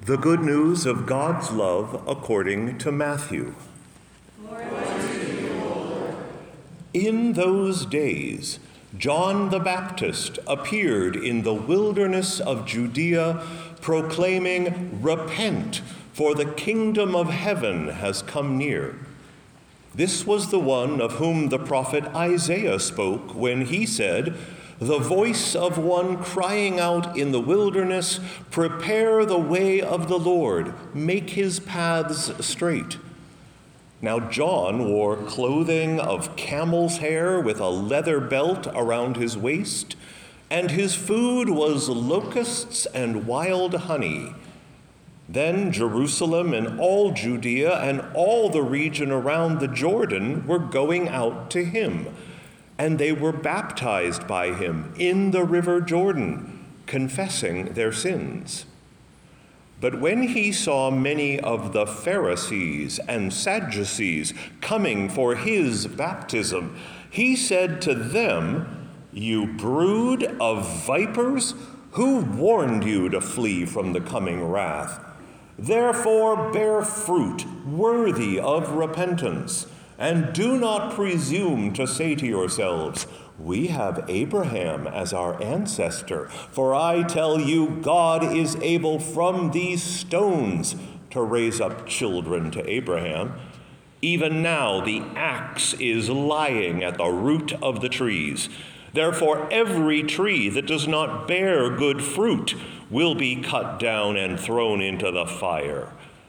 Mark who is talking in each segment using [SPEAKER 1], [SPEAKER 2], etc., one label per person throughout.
[SPEAKER 1] The good news of God's love according to Matthew.
[SPEAKER 2] Glory to you, O Lord.
[SPEAKER 1] In those days, John the Baptist appeared in the wilderness of Judea, proclaiming, "Repent, for the kingdom of heaven has come near." This was the one of whom the prophet Isaiah spoke when he said, "The voice of one crying out in the wilderness, prepare the way of the Lord, make his paths straight." Now John wore clothing of camel's hair with a leather belt around his waist, and his food was locusts and wild honey. Then Jerusalem and all Judea and all the region around the Jordan were going out to him, and they were baptized by him in the river Jordan, confessing their sins. But when he saw many of the Pharisees and Sadducees coming for his baptism, he said to them, "You brood of vipers, who warned you to flee from the coming wrath? Therefore bear fruit worthy of repentance. And do not presume to say to yourselves, 'We have Abraham as our ancestor,' for I tell you, God is able from these stones to raise up children to Abraham. Even now the axe is lying at the root of the trees. Therefore every tree that does not bear good fruit will be cut down and thrown into the fire.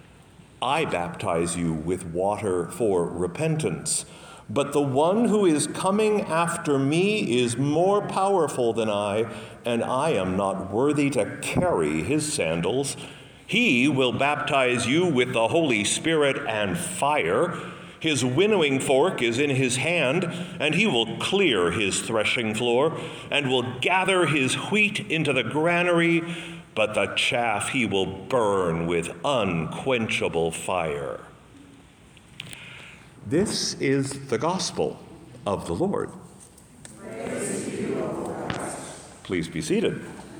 [SPEAKER 1] I baptize you with water for repentance, but the one who is coming after me is more powerful than I, and I am not worthy to carry his sandals. He will baptize you with the Holy Spirit and fire. His winnowing fork is in his hand, and he will clear his threshing floor, and will gather his wheat into the granary, but the chaff he will burn with unquenchable fire." This is the gospel of the Lord.
[SPEAKER 2] Praise to you, O Lord.
[SPEAKER 1] Please be seated.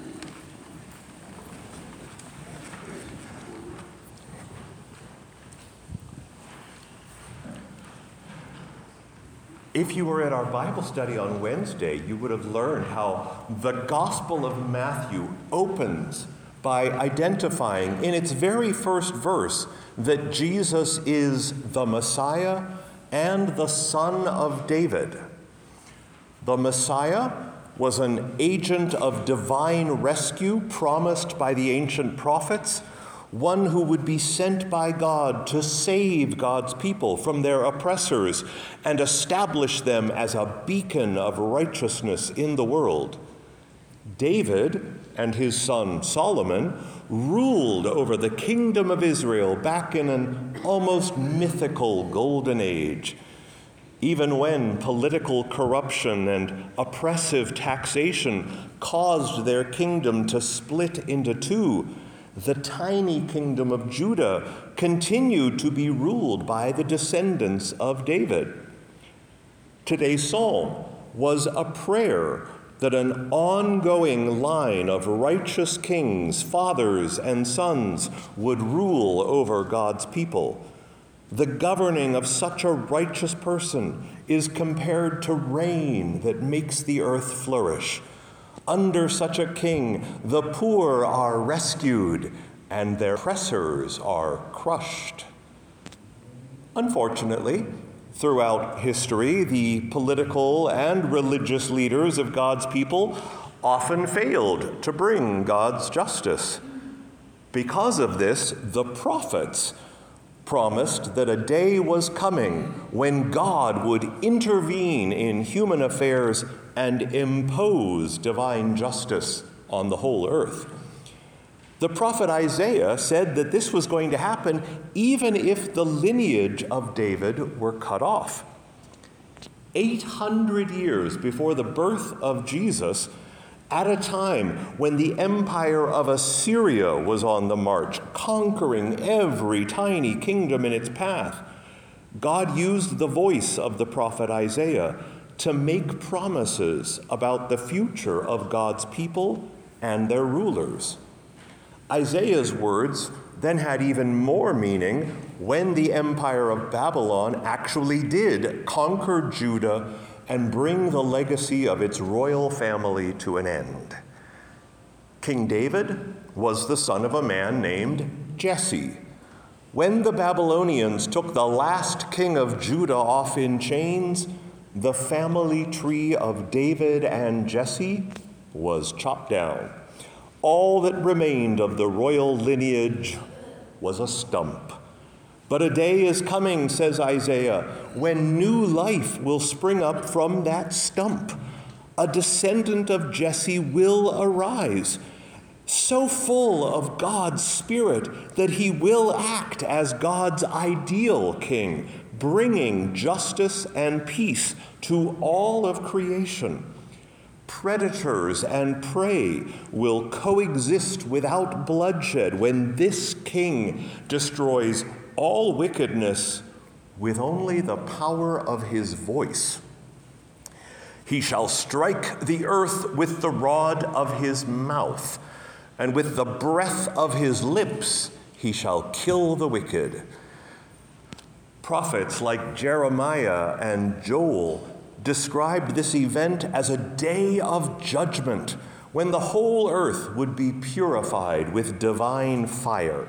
[SPEAKER 1] If you were at our Bible study on Wednesday, you would have learned how the Gospel of Matthew opens by identifying in its very first verse that Jesus is the Messiah and the Son of David. The Messiah was an agent of divine rescue promised by the ancient prophets, one who would be sent by God to save God's people from their oppressors and establish them as a beacon of righteousness in the world. David and his son Solomon ruled over the kingdom of Israel back in an almost mythical golden age. Even when political corruption and oppressive taxation caused their kingdom to split into two, the tiny kingdom of Judah continued to be ruled by the descendants of David. Today's psalm was a prayer that an ongoing line of righteous kings, fathers, and sons would rule over God's people. The governing of such a righteous person is compared to rain that makes the earth flourish. Under such a king, the poor are rescued and their oppressors are crushed. Unfortunately, throughout history, the political and religious leaders of God's people often failed to bring God's justice. Because of this, the prophets promised that a day was coming when God would intervene in human affairs and impose divine justice on the whole earth. The prophet Isaiah said that this was going to happen even if the lineage of David were cut off. 800 years before the birth of Jesus, at a time when the empire of Assyria was on the march, conquering every tiny kingdom in its path, God used the voice of the prophet Isaiah to make promises about the future of God's people and their rulers. Isaiah's words then had even more meaning when the empire of Babylon actually did conquer Judah and bring the legacy of its royal family to an end. King David was the son of a man named Jesse. When the Babylonians took the last king of Judah off in chains, the family tree of David and Jesse was chopped down. All that remained of the royal lineage was a stump. But a day is coming, says Isaiah, when new life will spring up from that stump. A descendant of Jesse will arise, so full of God's Spirit that he will act as God's ideal king, bringing justice and peace to all of creation. Predators and prey will coexist without bloodshed when this king destroys all wickedness with only the power of his voice. He shall strike the earth with the rod of his mouth, and with the breath of his lips he shall kill the wicked. Prophets like Jeremiah and Joel described this event as a day of judgment when the whole earth would be purified with divine fire.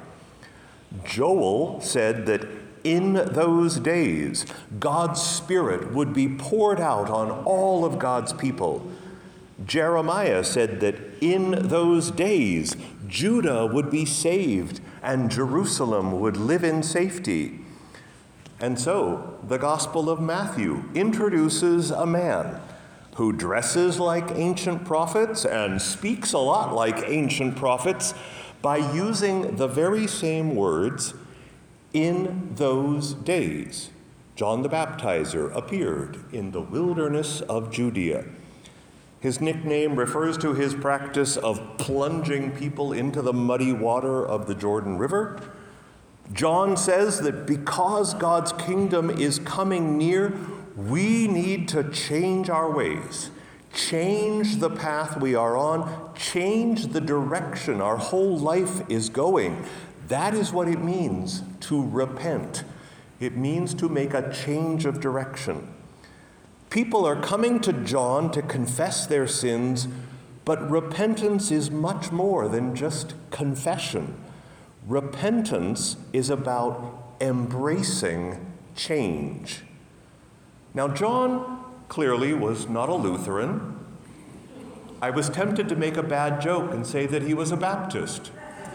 [SPEAKER 1] Joel said that in those days, God's Spirit would be poured out on all of God's people. Jeremiah said that in those days, Judah would be saved and Jerusalem would live in safety. And so, the Gospel of Matthew introduces a man who dresses like ancient prophets and speaks a lot like ancient prophets by using the very same words, "in those days." John the Baptizer appeared in the wilderness of Judea. His nickname refers to his practice of plunging people into the muddy water of the Jordan River. John says that because God's kingdom is coming near, we need to change our ways, change the path we are on, change the direction our whole life is going. That is what it means to repent. It means to make a change of direction. People are coming to John to confess their sins, but repentance is much more than just confession. Repentance is about embracing change. Now, John clearly was not a Lutheran. I was tempted to make a bad joke and say that he was a Baptist.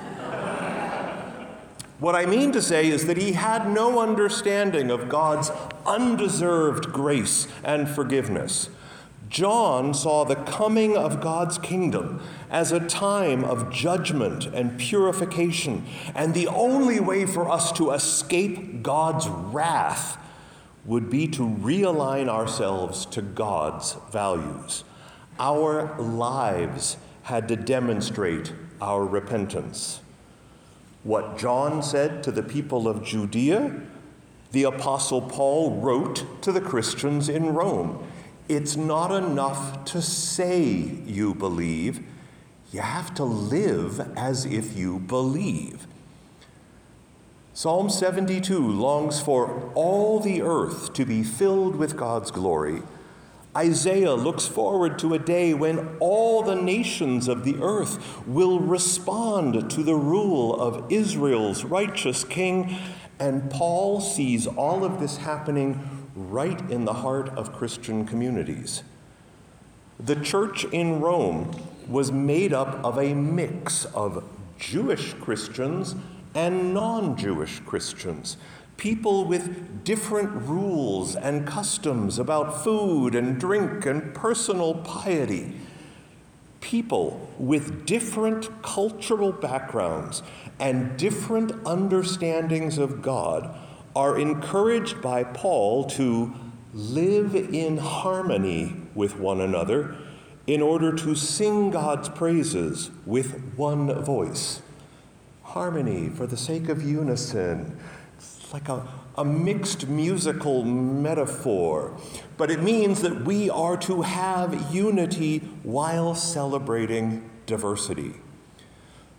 [SPEAKER 1] What I mean to say is that he had no understanding of God's undeserved grace and forgiveness. John saw the coming of God's kingdom as a time of judgment and purification, and the only way for us to escape God's wrath would be to realign ourselves to God's values. Our lives had to demonstrate our repentance. What John said to the people of Judea, the Apostle Paul wrote to the Christians in Rome. It's not enough to say you believe. You have to live as if you believe. Psalm 72 longs for all the earth to be filled with God's glory. Isaiah looks forward to a day when all the nations of the earth will respond to the rule of Israel's righteous king, and Paul sees all of this happening right in the heart of Christian communities. The church in Rome was made up of a mix of Jewish Christians and non-Jewish Christians, people with different rules and customs about food and drink and personal piety, people with different cultural backgrounds and different understandings of God are encouraged by Paul to live in harmony with one another in order to sing God's praises with one voice. Harmony for the sake of unison. It's like a mixed musical metaphor, but it means that we are to have unity while celebrating diversity.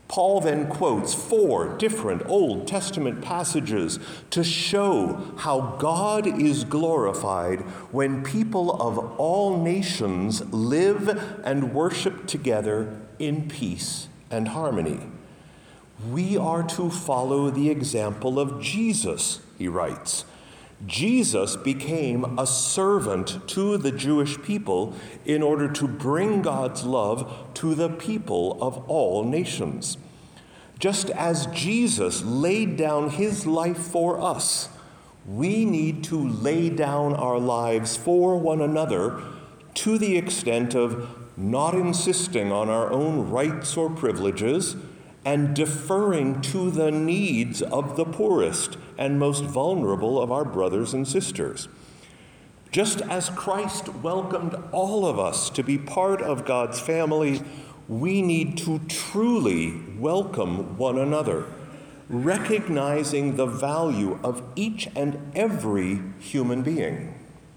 [SPEAKER 1] Paul then quotes 4 different Old Testament passages to show how God is glorified when people of all nations live and worship together in peace and harmony. We are to follow the example of Jesus, he writes. Jesus became a servant to the Jewish people in order to bring God's love to the people of all nations. Just as Jesus laid down his life for us, we need to lay down our lives for one another to the extent of not insisting on our own rights or privileges and deferring to the needs of the poorest and most vulnerable of our brothers and sisters. Just as Christ welcomed all of us to be part of God's family, we need to truly welcome one another, recognizing the value of each and every human being.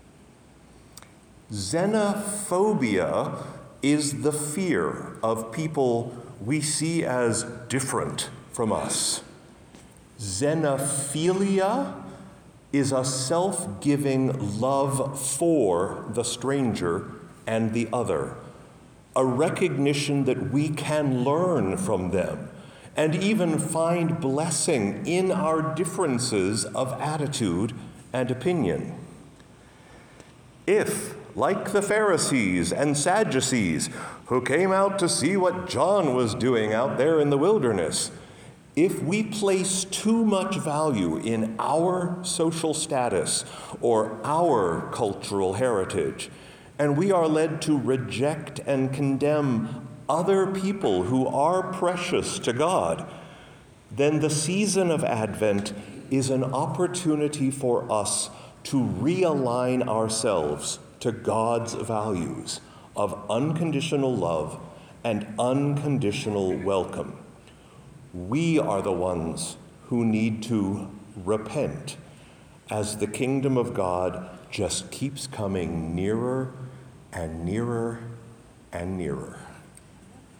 [SPEAKER 1] Xenophobia is the fear of people we see as different from us. Xenophilia is a self-giving love for the stranger and the other, a recognition that we can learn from them and even find blessing in our differences of attitude and opinion. If, like the Pharisees and Sadducees, who came out to see what John was doing out there in the wilderness, if we place too much value in our social status or our cultural heritage, and we are led to reject and condemn other people who are precious to God, then the season of Advent is an opportunity for us to realign ourselves to God's values of unconditional love and unconditional welcome. We are the ones who need to repent as the kingdom of God just keeps coming nearer and nearer and nearer.